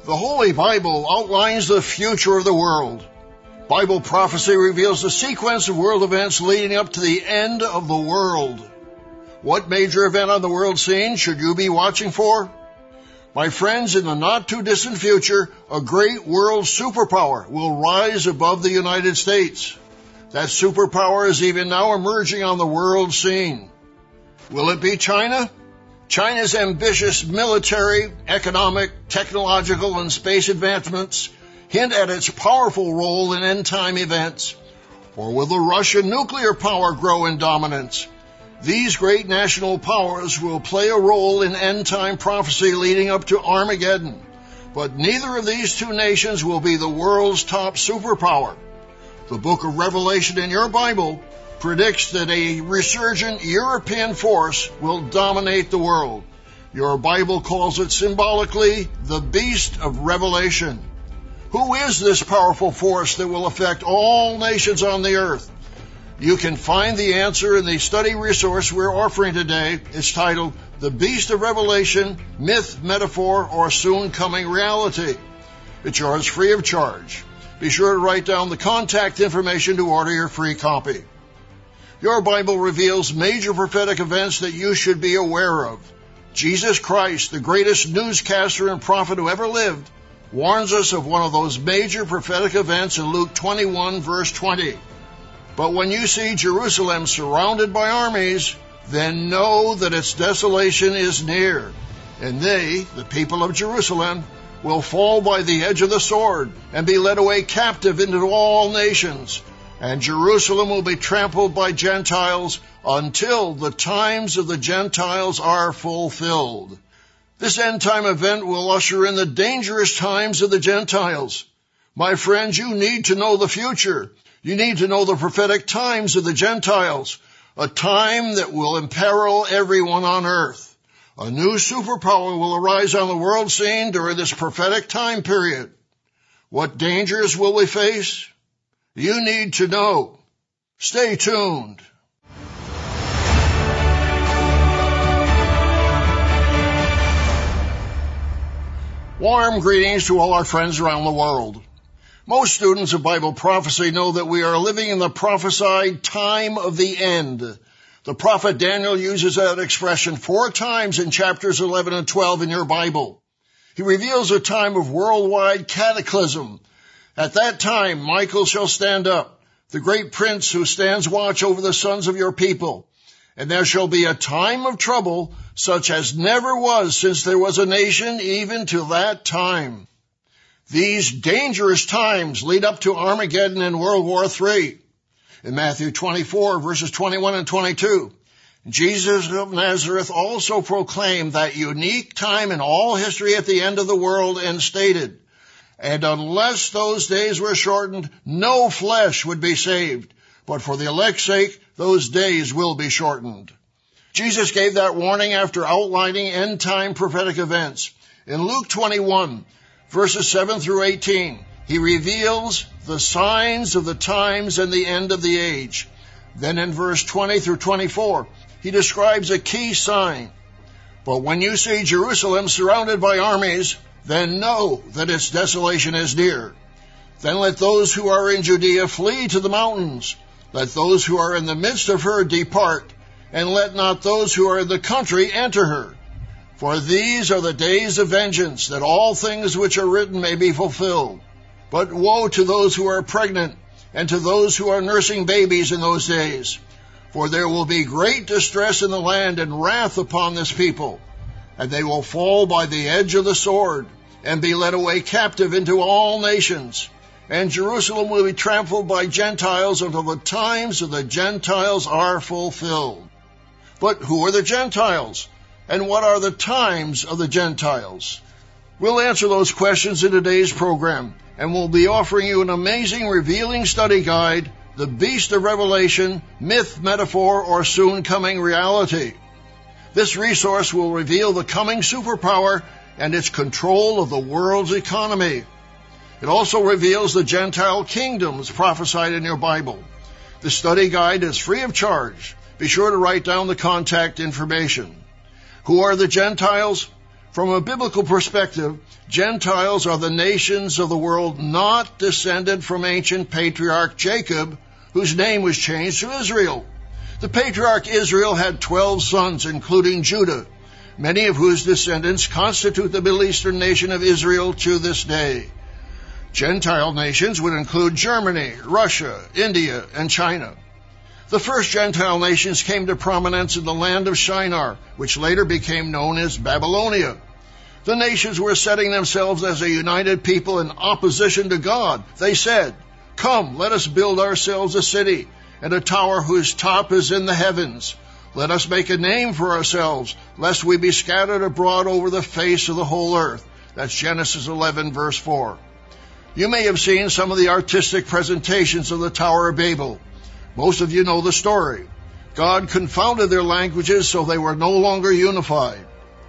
The Holy Bible outlines the future of the world. Bible prophecy reveals the sequence of world events leading up to the end of the world. What major event on the world scene should you be watching for? My friends, in the not-too-distant future, a great world superpower will rise above the United States. That superpower is even now emerging on the world scene. Will it be China? China's ambitious military, economic, technological, and space advancements hint at its powerful role in end-time events. Or will the Russian nuclear power grow in dominance? These great national powers will play a role in end-time prophecy leading up to Armageddon. But neither of these two nations will be the world's top superpower. The book of Revelation in your Bible predicts that a resurgent European force will dominate the world. Your Bible calls it symbolically the Beast of Revelation. Who is this powerful force that will affect all nations on the earth? You can find the answer in the study resource we're offering today. It's titled The Beast of Revelation, Myth, Metaphor, or Soon Coming Reality. It's yours free of charge. Be sure to write down the contact information to order your free copy. Your Bible reveals major prophetic events that you should be aware of. Jesus Christ, the greatest newscaster and prophet who ever lived, warns us of one of those major prophetic events in Luke 21, verse 20. But when you see Jerusalem surrounded by armies, then know that its desolation is near. And they, the people of Jerusalem, will fall by the edge of the sword and be led away captive into all nations. And Jerusalem will be trampled by Gentiles until the times of the Gentiles are fulfilled. This end-time event will usher in the dangerous times of the Gentiles. My friends, you need to know the future. You need to know the prophetic times of the Gentiles, a time that will imperil everyone on earth. A new superpower will arise on the world scene during this prophetic time period. What dangers will we face? You need to know. Stay tuned. Warm greetings to all our friends around the world. Most students of Bible prophecy know that we are living in the prophesied time of the end. The prophet Daniel uses that expression 4 times in chapters 11 and 12 in your Bible. He reveals a time of worldwide cataclysm. At that time, Michael shall stand up, the great prince who stands watch over the sons of your people. And there shall be a time of trouble such as never was since there was a nation even to that time. These dangerous times lead up to Armageddon and World War III. In Matthew 24, verses 21 and 22, Jesus of Nazareth also proclaimed that unique time in all history at the end of the world and stated, and unless those days were shortened, no flesh would be saved. But for the elect's sake, those days will be shortened. Jesus gave that warning after outlining end-time prophetic events. In Luke 21, verses 7 through 18, he reveals the signs of the times and the end of the age. Then in verse 20 through 24, he describes a key sign. But when you see Jerusalem surrounded by armies, then know that its desolation is near. Then let those who are in Judea flee to the mountains. Let those who are in the midst of her depart, and let not those who are in the country enter her. For these are the days of vengeance, that all things which are written may be fulfilled. But woe to those who are pregnant, and to those who are nursing babies in those days. For there will be great distress in the land, and wrath upon this people. And they will fall by the edge of the sword, and be led away captive into all nations. And Jerusalem will be trampled by Gentiles until the times of the Gentiles are fulfilled. But who are the Gentiles? And what are the times of the Gentiles? We'll answer those questions in today's program, and we'll be offering you an amazing revealing study guide, The Beast of Revelation, Myth, Metaphor, or Soon Coming Reality. This resource will reveal the coming superpower and its control of the world's economy. It also reveals the Gentile kingdoms prophesied in your Bible. The study guide is free of charge. Be sure to write down the contact information. Who are the Gentiles? From a biblical perspective, Gentiles are the nations of the world not descended from ancient patriarch Jacob, whose name was changed to Israel. The patriarch Israel had 12 sons, including Judah, many of whose descendants constitute the Middle Eastern nation of Israel to this day. Gentile nations would include Germany, Russia, India, and China. The first Gentile nations came to prominence in the land of Shinar, which later became known as Babylonia. The nations were setting themselves as a united people in opposition to God. They said, "Come, let us build ourselves a city, and a tower whose top is in the heavens. Let us make a name for ourselves, lest we be scattered abroad over the face of the whole earth." That's Genesis 11, verse 4. You may have seen some of the artistic presentations of the Tower of Babel. Most of you know the story. God confounded their languages so they were no longer unified.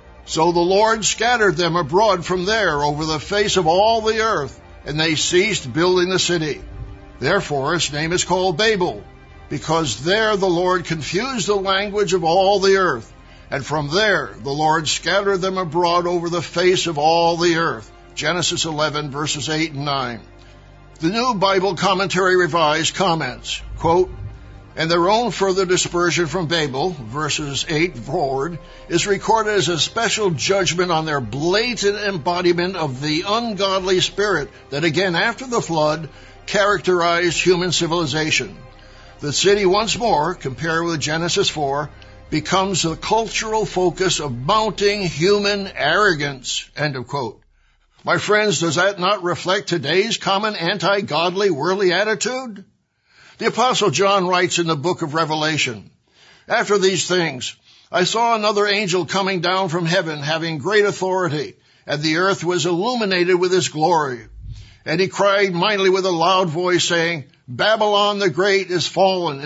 So the Lord scattered them abroad from there over the face of all the earth, and they ceased building the city. Therefore its name is called Babel, because there the Lord confused the language of all the earth, and from there the Lord scattered them abroad over the face of all the earth. Genesis 11, verses 8 and 9. The New Bible Commentary Revised comments, quote, "And their own further dispersion from Babel," verses 8 forward, "is recorded as a special judgment on their blatant embodiment of the ungodly spirit that again after the flood characterized human civilization. The city once more, compared with Genesis 4, becomes the cultural focus of mounting human arrogance," end of quote. My friends, does that not reflect today's common anti-godly, worldly attitude? The Apostle John writes in the book of Revelation, "After these things, I saw another angel coming down from heaven, having great authority, and the earth was illuminated with his glory. And he cried mightily with a loud voice, saying, Babylon the Great is fallen,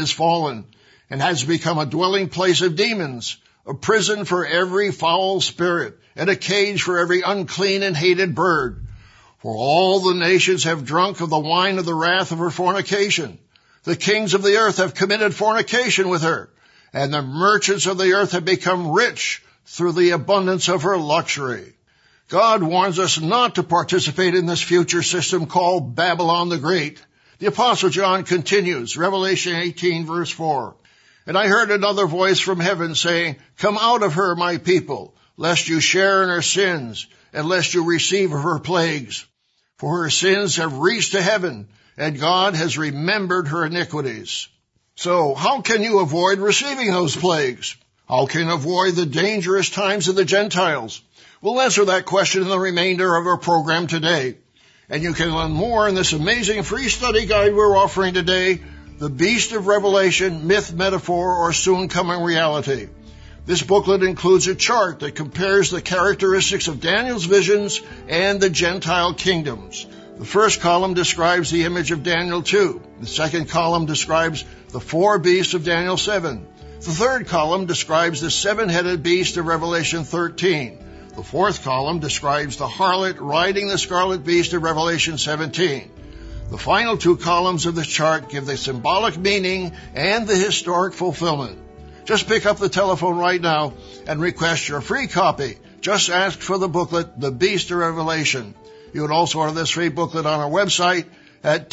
and has become a dwelling place of demons, a prison for every foul spirit, and a cage for every unclean and hated bird. For all the nations have drunk of the wine of the wrath of her fornication. The kings of the earth have committed fornication with her, and the merchants of the earth have become rich through the abundance of her luxury." God warns us not to participate in this future system called Babylon the Great. The Apostle John continues, Revelation 18, verse 4, "And I heard another voice from heaven saying, Come out of her, my people, lest you share in her sins, and lest you receive of her plagues. For her sins have reached to heaven, and God has remembered her iniquities." So, how can you avoid receiving those plagues? How can you avoid the dangerous times of the Gentiles? We'll answer that question in the remainder of our program today. And you can learn more in this amazing free study guide we're offering today, The Beast of Revelation, Myth, Metaphor, or Soon Coming Reality. This booklet includes a chart that compares the characteristics of Daniel's visions and the Gentile kingdoms. The first column describes the image of Daniel 2. The second column describes the 4 beasts of Daniel 7. The third column describes the 7-headed beast of Revelation 13. The fourth column describes the harlot riding the scarlet beast of Revelation 17. The final 2 columns of the chart give the symbolic meaning and the historic fulfillment. Just pick up the telephone right now and request your free copy. Just ask for the booklet, The Beast of Revelation. You can also order this free booklet on our website at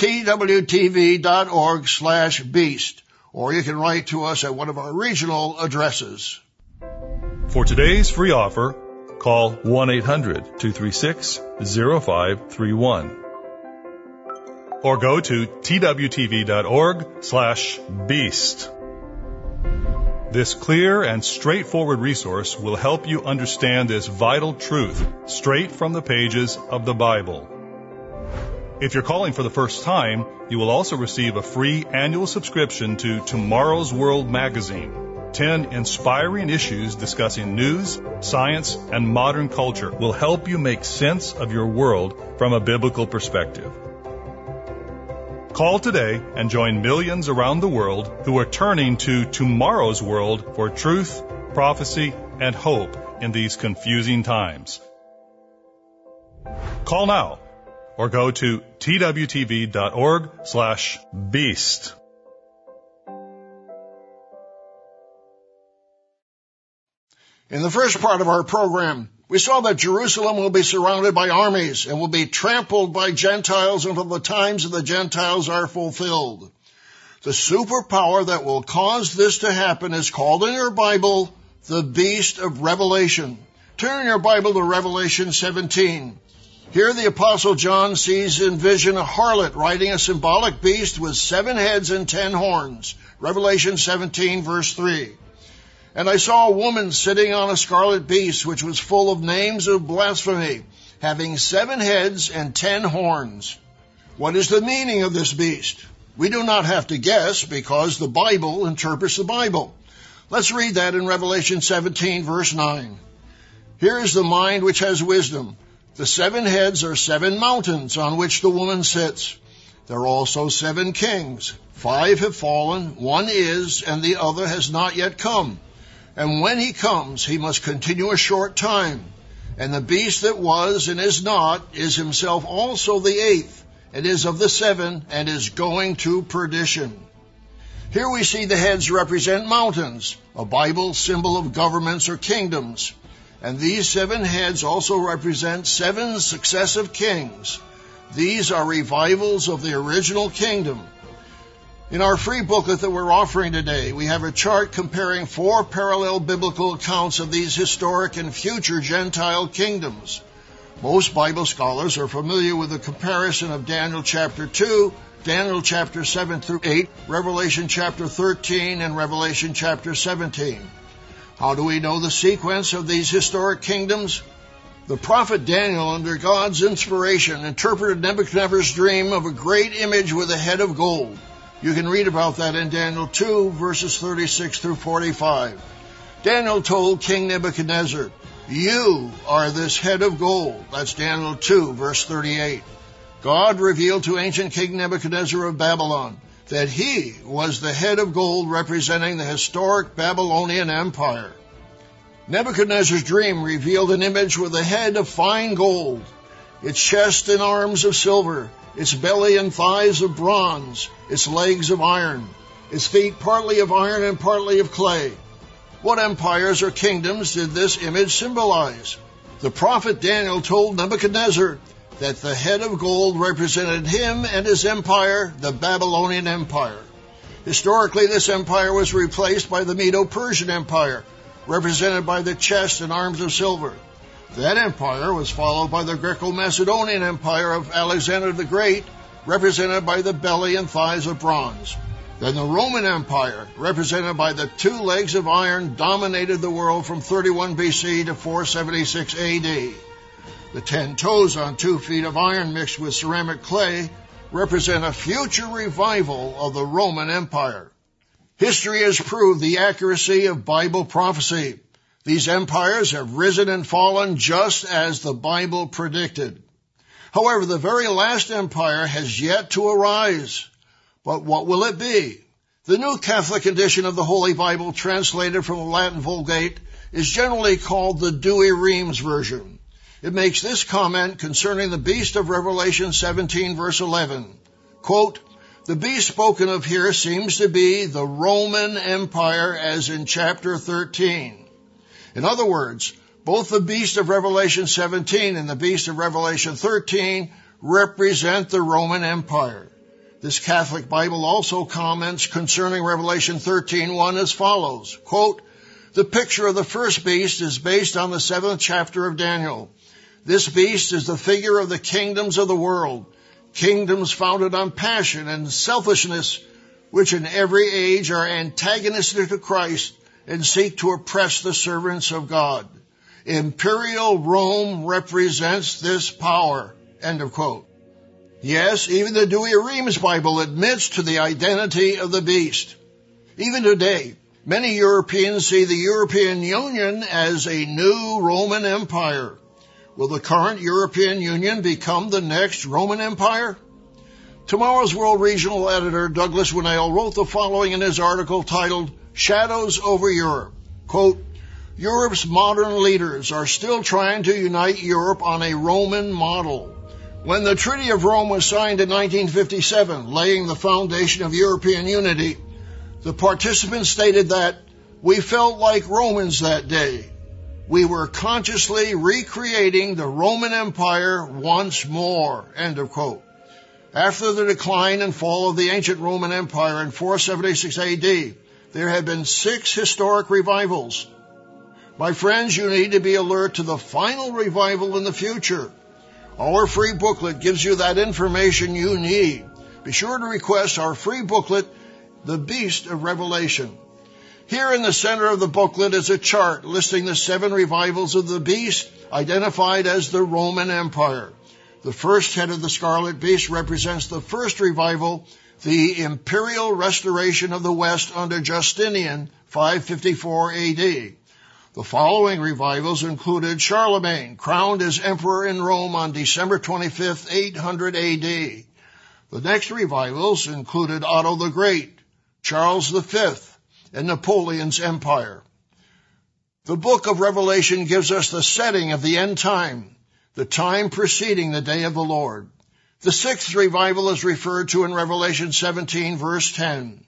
twtv.org/beast, or you can write to us at one of our regional addresses. For today's free offer, call 1-800-236-0531 or go to twtv.org/beast. This clear and straightforward resource will help you understand this vital truth straight from the pages of the Bible. If you're calling for the first time, you will also receive a free annual subscription to Tomorrow's World magazine. 10 inspiring issues discussing news, science, and modern culture will help you make sense of your world from a biblical perspective. Call today and join millions around the world who are turning to Tomorrow's World for truth, prophecy, and hope in these confusing times. Call now or go to twtv.org/beast. In the first part of our program, We saw that Jerusalem will be surrounded by armies and will be trampled by Gentiles until the times of the Gentiles are fulfilled. The superpower that will cause this to happen is called in your Bible the Beast of Revelation. Turn your Bible to Revelation 17. Here the Apostle John sees in vision a harlot riding a symbolic beast with 7 heads and 10 horns. Revelation 17, verse 3. And I saw a woman sitting on a scarlet beast, which was full of names of blasphemy, having 7 heads and 10 horns. What is the meaning of this beast? We do not have to guess, because the Bible interprets the Bible. Let's read that in Revelation 17, verse 9. Here is the mind which has wisdom. The 7 heads are 7 mountains on which the woman sits. There are also 7 kings. 5 have fallen, 1 is, and the other has not yet come. And when he comes, he must continue a short time. And the beast that was and is not is himself also the 8th, and is of the 7, and is going to perdition. Here we see the heads represent mountains, a Bible symbol of governments or kingdoms. And these 7 heads also represent 7 successive kings. These are revivals of the original kingdom. In our free booklet that we're offering today, we have a chart comparing 4 parallel biblical accounts of these historic and future Gentile kingdoms. Most Bible scholars are familiar with the comparison of Daniel chapter 2, Daniel chapter 7 through 8, Revelation chapter 13, and Revelation chapter 17. How do we know the sequence of these historic kingdoms? The prophet Daniel, under God's inspiration, interpreted Nebuchadnezzar's dream of a great image with a head of gold. You can read about that in Daniel 2, verses 36 through 45. Daniel told King Nebuchadnezzar, "You are this head of gold." That's Daniel 2, verse 38. God revealed to ancient King Nebuchadnezzar of Babylon that he was the head of gold representing the historic Babylonian Empire. Nebuchadnezzar's dream revealed an image with a head of fine gold, its chest and arms of silver, its belly and thighs of bronze, its legs of iron, its feet partly of iron and partly of clay. What empires or kingdoms did this image symbolize? The prophet Daniel told Nebuchadnezzar that the head of gold represented him and his empire, the Babylonian Empire. Historically, this empire was replaced by the Medo-Persian Empire, represented by the chest and arms of silver. That empire was followed by the Greco-Macedonian Empire of Alexander the Great, represented by the belly and thighs of bronze. Then the Roman Empire, represented by the 2 legs of iron, dominated the world from 31 BC to 476 AD. The 10 toes on 2 feet of iron mixed with ceramic clay represent a future revival of the Roman Empire. History has proved the accuracy of Bible prophecy. These empires have risen and fallen just as the Bible predicted. However, the very last empire has yet to arise. But what will it be? The New Catholic edition of the Holy Bible, translated from the Latin Vulgate, is generally called the Douay-Rheims version. It makes this comment concerning the beast of Revelation 17, verse 11. Quote, "The beast spoken of here seems to be the Roman Empire as in chapter 13. In other words, both the beast of Revelation 17 and the beast of Revelation 13 represent the Roman Empire. This Catholic Bible also comments concerning Revelation 13:1 as follows, quote, "The picture of the first beast is based on the 7th chapter of Daniel. This beast is the figure of the kingdoms of the world, kingdoms founded on passion and selfishness, which in every age are antagonistic to Christ and seek to oppress the servants of God. Imperial Rome represents this power." End of quote. Yes, even the Douay-Rheims Bible admits to the identity of the beast. Even today, many Europeans see the European Union as a new Roman Empire. Will the current European Union become the next Roman Empire? Tomorrow's World Regional Editor Douglas Winnail wrote the following in his article titled Shadows Over Europe. Quote, "Europe's modern leaders are still trying to unite Europe on a Roman model. When the Treaty of Rome was signed in 1957, laying the foundation of European unity, the participants stated that we felt like Romans that day. We were consciously recreating the Roman Empire once more. End of quote. After the decline and fall of the ancient Roman Empire in 476 AD, there have been 6 historic revivals. My friends, you need to be alert to the final revival in the future. Our free booklet gives you that information you need. Be sure to request our free booklet, The Beast of Revelation. Here in the center of the booklet is a chart listing the 7 revivals of the beast, identified as the Roman Empire. The first head of the scarlet beast represents the first revival, the imperial restoration of the West under Justinian, 554 AD. The following revivals included Charlemagne, crowned as emperor in Rome on December 25, 800 AD. The next revivals included Otto the Great, Charles V, and Napoleon's empire. The book of Revelation gives us the setting of the end time, the time preceding the day of the Lord. The 6th revival is referred to in Revelation 17, verse 10.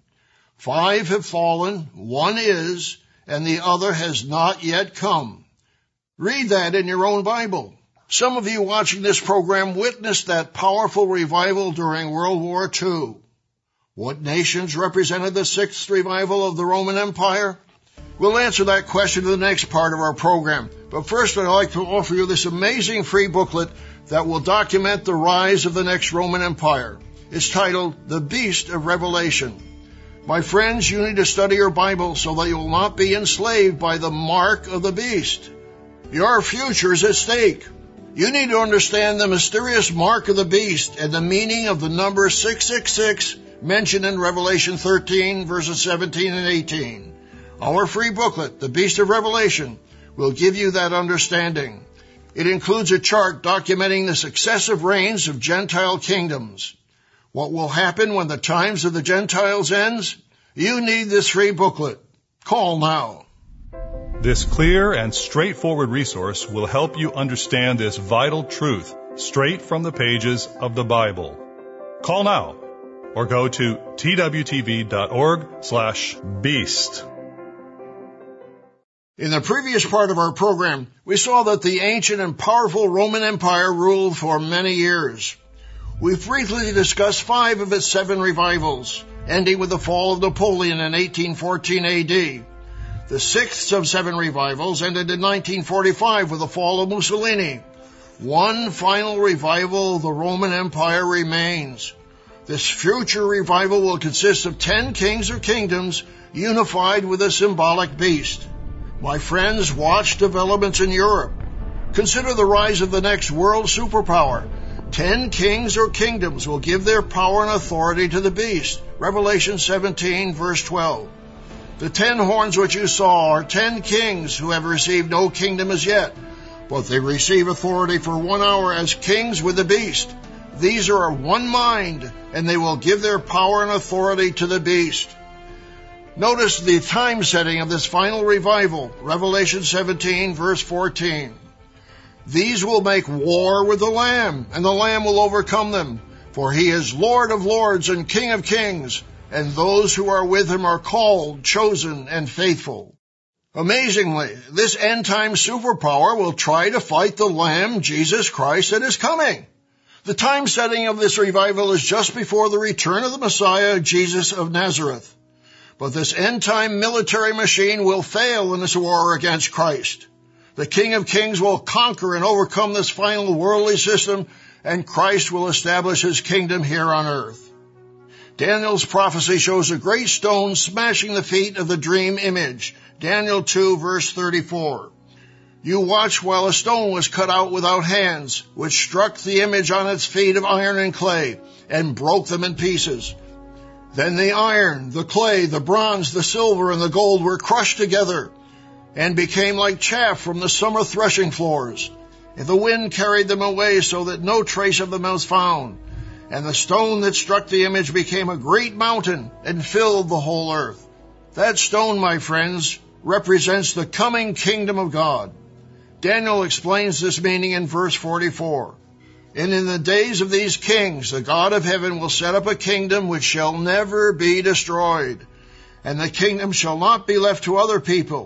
5 have fallen, 1 is, and the other has not yet come. Read that in your own Bible. Some of you watching this program witnessed that powerful revival during World War II. What nations represented the 6th revival of the Roman Empire? We'll answer that question in the next part of our program. But first, I'd like to offer you this amazing free booklet that will document the rise of the next Roman Empire. It's titled, The Beast of Revelation. My friends, you need to study your Bible so that you will not be enslaved by the mark of the beast. Your future is at stake. You need to understand the mysterious mark of the beast and the meaning of the number 666 mentioned in Revelation 13, verses 17 and 18. Our free booklet, The Beast of Revelation, will give you that understanding. It includes a chart documenting the successive reigns of Gentile kingdoms. What will happen when the times of the Gentiles ends? You need this free booklet. Call now. This clear and straightforward resource will help you understand this vital truth straight from the pages of the Bible. Call now or go to twtv.org/beast. In the previous part of our program, we saw that the ancient and powerful Roman Empire ruled for many years. We've briefly discussed 5 of its 7 revivals, ending with the fall of Napoleon in 1814 AD. The 6th of 7 revivals ended in 1945 with the fall of Mussolini. One final revival of the Roman Empire remains. This future revival will consist of 10 kings or kingdoms unified with a symbolic beast. My friends, watch developments in Europe. Consider the rise of the next world superpower. 10 kings or kingdoms will give their power and authority to the beast. Revelation 17, verse 12. The 10 horns which you saw are 10 kings who have received no kingdom as yet, but they receive authority for 1 hour as kings with the beast. These are of one mind, and they will give their power and authority to the beast. Notice the time setting of this final revival, Revelation 17, verse 14. These will make war with the Lamb, and the Lamb will overcome them, for he is Lord of lords and King of kings, and those who are with him are called, chosen, and faithful. Amazingly, this end-time superpower will try to fight the Lamb, Jesus Christ, that is coming. The time setting of this revival is just before the return of the Messiah, Jesus of Nazareth. But this end-time military machine will fail in this war against Christ. The King of Kings will conquer and overcome this final worldly system, and Christ will establish his kingdom here on earth. Daniel's prophecy shows a great stone smashing the feet of the dream image. Daniel 2, verse 34. You watched while a stone was cut out without hands, which struck the image on its feet of iron and clay, and broke them in pieces. Then the iron, the clay, the bronze, the silver, and the gold were crushed together, and became like chaff from the summer threshing floors. And the wind carried them away so that no trace of them was found. And the stone that struck the image became a great mountain and filled the whole earth. That stone, my friends, represents the coming kingdom of God. Daniel explains this meaning in verse 44. And in the days of these kings, the God of heaven will set up a kingdom which shall never be destroyed. And the kingdom shall not be left to other people.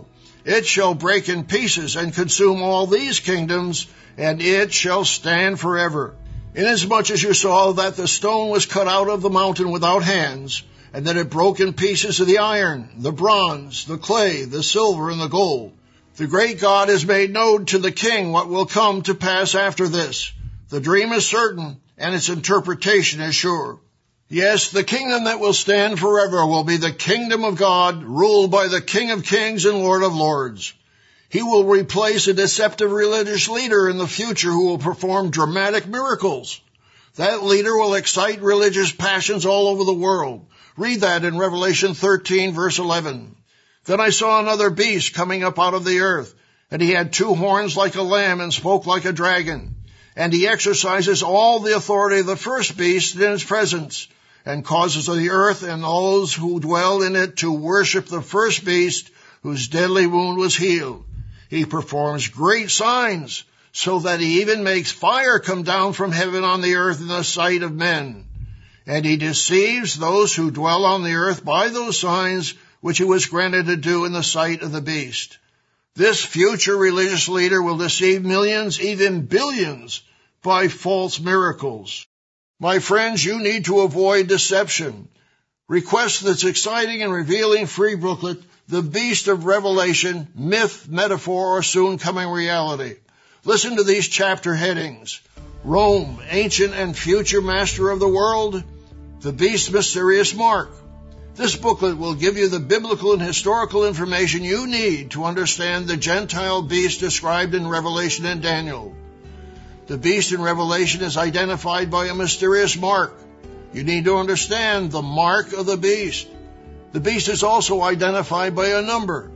It shall break in pieces and consume all these kingdoms, and it shall stand forever. Inasmuch as you saw that the stone was cut out of the mountain without hands, and that it broke in pieces of the iron, the bronze, the clay, the silver, and the gold, the great God has made known to the king what will come to pass after this. The dream is certain, and its interpretation is sure. Yes, the kingdom that will stand forever will be the kingdom of God, ruled by the King of Kings and Lord of Lords. He will replace a deceptive religious leader in the future who will perform dramatic miracles. That leader will excite religious passions all over the world. Read that in Revelation 13, verse 11. Then I saw another beast coming up out of the earth, and he had 2 horns like a lamb and spoke like a dragon. And he exercises all the authority of the first beast in his presence, and causes the earth and those who dwell in it to worship the first beast whose deadly wound was healed. He performs great signs, so that he even makes fire come down from heaven on the earth in the sight of men. And he deceives those who dwell on the earth by those signs which he was granted to do in the sight of the beast. This future religious leader will deceive millions, even billions, by false miracles. My friends, you need to avoid deception. Request this exciting and revealing free booklet, The Beast of Revelation, Myth, Metaphor, or Soon Coming Reality. Listen to these chapter headings. Rome, Ancient and Future Master of the World. The Beast's Mysterious Mark. This booklet will give you the biblical and historical information you need to understand the Gentile beast described in Revelation and Daniel. The beast in Revelation is identified by a mysterious mark. You need to understand the mark of the beast. The beast is also identified by a number,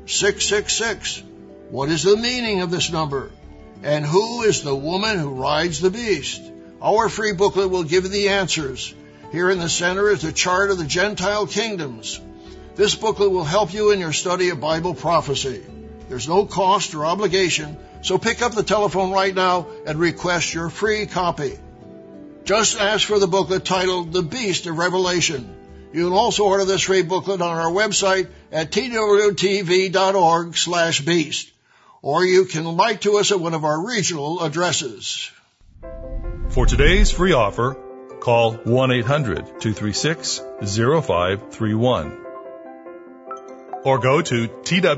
666. What is the meaning of this number? And who is the woman who rides the beast? Our free booklet will give you the answers. Here in the center is a chart of the Gentile kingdoms. This booklet will help you in your study of Bible prophecy. There's no cost or obligation, so pick up the telephone right now and request your free copy. Just ask for the booklet titled The Beast of Revelation. You can also order this free booklet on our website at twtv.org/beast, or you can write to us at one of our regional addresses. For today's free offer, call 1-800-236-0531 or go to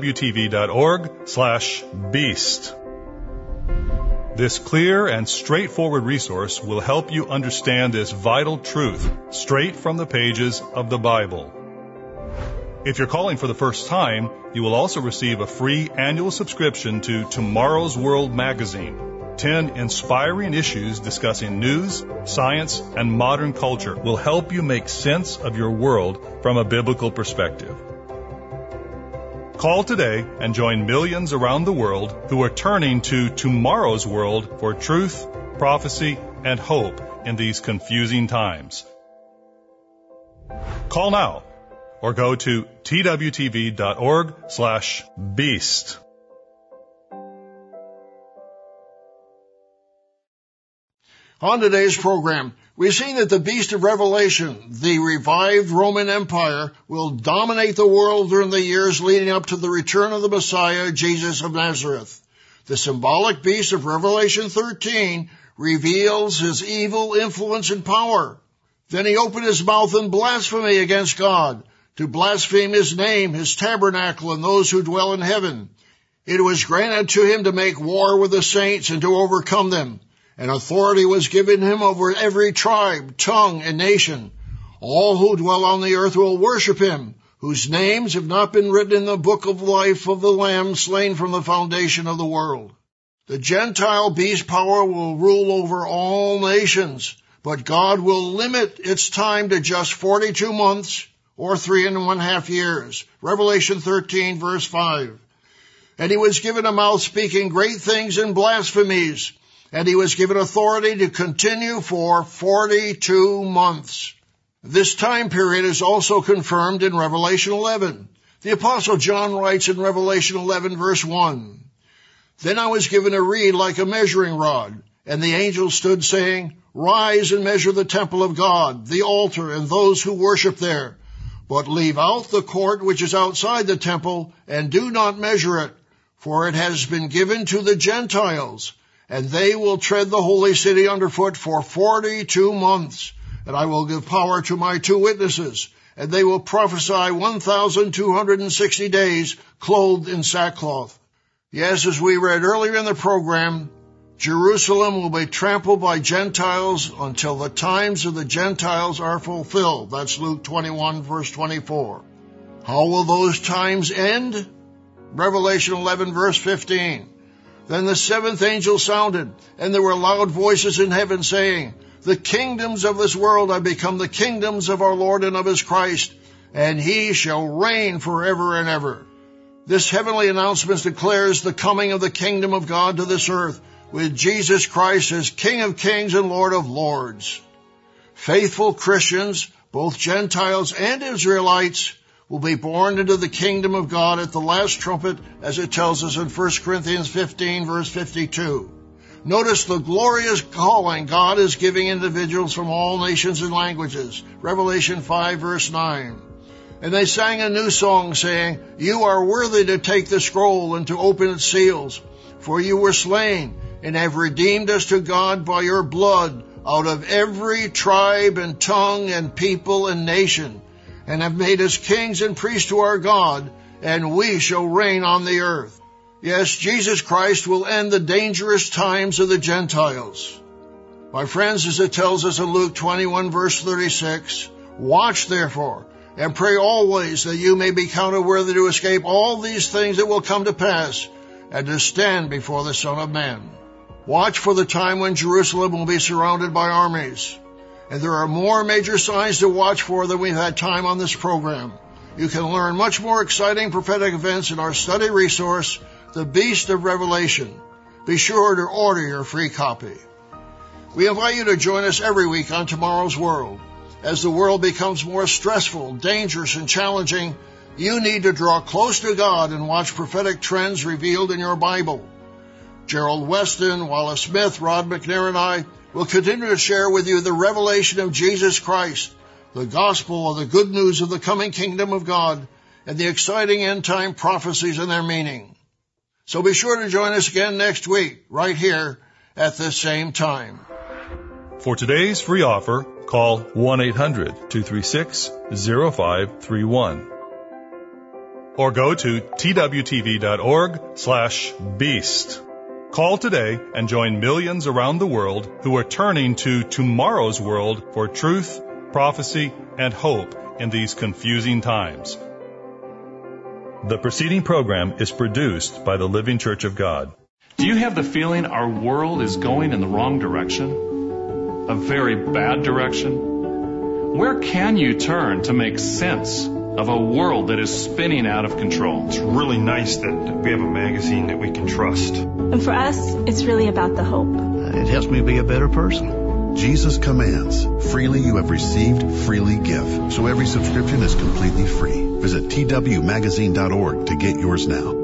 twtv.org/beast. This clear and straightforward resource will help you understand this vital truth straight from the pages of the Bible. If you're calling for the first time, you will also receive a free annual subscription to Tomorrow's World magazine. 10 inspiring issues discussing news, science, and modern culture will help you make sense of your world from a biblical perspective. Call today and join millions around the world who are turning to Tomorrow's World for truth, prophecy, and hope in these confusing times. Call now or go to twtv.org/beast. On today's program, we've seen that the Beast of Revelation, the revived Roman Empire, will dominate the world during the years leading up to the return of the Messiah, Jesus of Nazareth. The symbolic beast of Revelation 13 reveals his evil influence and power. Then he opened his mouth in blasphemy against God, to blaspheme his name, his tabernacle, and those who dwell in heaven. It was granted to him to make war with the saints and to overcome them. And authority was given him over every tribe, tongue, and nation. All who dwell on the earth will worship him, whose names have not been written in the book of life of the Lamb slain from the foundation of the world. The Gentile beast power will rule over all nations, but God will limit its time to just 42 months or 3.5 years. Revelation 13, verse 5. And he was given a mouth speaking great things and blasphemies, and he was given authority to continue for 42 months. This time period is also confirmed in Revelation 11. The Apostle John writes in Revelation 11, verse 1, Then I was given a reed like a measuring rod, and the angel stood saying, Rise and measure the temple of God, the altar, and those who worship there. But leave out the court which is outside the temple, and do not measure it, For it has been given to the Gentiles, and they will tread the holy city underfoot for 42 months. And I will give power to my 2 witnesses, and they will prophesy 1,260 days, clothed in sackcloth. Yes, as we read earlier in the program, Jerusalem will be trampled by Gentiles until the times of the Gentiles are fulfilled. That's Luke 21, verse 24. How will those times end? Revelation 11, verse 15. Then the 7th angel sounded, and there were loud voices in heaven saying, The kingdoms of this world have become the kingdoms of our Lord and of his Christ, and he shall reign forever and ever. This heavenly announcement declares the coming of the kingdom of God to this earth, with Jesus Christ as King of kings and Lord of lords. Faithful Christians, both Gentiles and Israelites, will be born into the kingdom of God at the last trumpet, as it tells us in 1 Corinthians 15, verse 52. Notice the glorious calling God is giving individuals from all nations and languages. Revelation 5, verse 9. And they sang a new song, saying, You are worthy to take the scroll and to open its seals, for you were slain, and have redeemed us to God by your blood out of every tribe and tongue and people and nation, and have made us kings and priests to our God, and we shall reign on the earth. Yes, Jesus Christ will end the dangerous times of the Gentiles. My friends, as it tells us in Luke 21, verse 36, Watch therefore, and pray always that you may be counted worthy to escape all these things that will come to pass, and to stand before the Son of Man. Watch for the time when Jerusalem will be surrounded by armies. And there are more major signs to watch for than we've had time on this program. You can learn much more exciting prophetic events in our study resource, The Beast of Revelation. Be sure to order your free copy. We invite you to join us every week on Tomorrow's World. As the world becomes more stressful, dangerous, and challenging, you need to draw close to God and watch prophetic trends revealed in your Bible. Gerald Weston, Wallace Smith, Rod McNair, and I will continue to share with you the revelation of Jesus Christ, the gospel of the good news of the coming kingdom of God, and the exciting end-time prophecies and their meaning. So be sure to join us again next week, right here at this same time. For today's free offer, call 1-800-236-0531 or go to twtv.org/beast. Call today and join millions around the world who are turning to Tomorrow's World for truth, prophecy, and hope in these confusing times. The preceding program is produced by the Living Church of God. Do you have the feeling our world is going in the wrong direction? A very bad direction? Where can you turn to make sense of a world that is spinning out of control? It's really nice that we have a magazine that we can trust. And for us, it's really about the hope. It helps me be a better person. Jesus commands, freely you have received, freely give. So every subscription is completely free. Visit twmagazine.org to get yours now.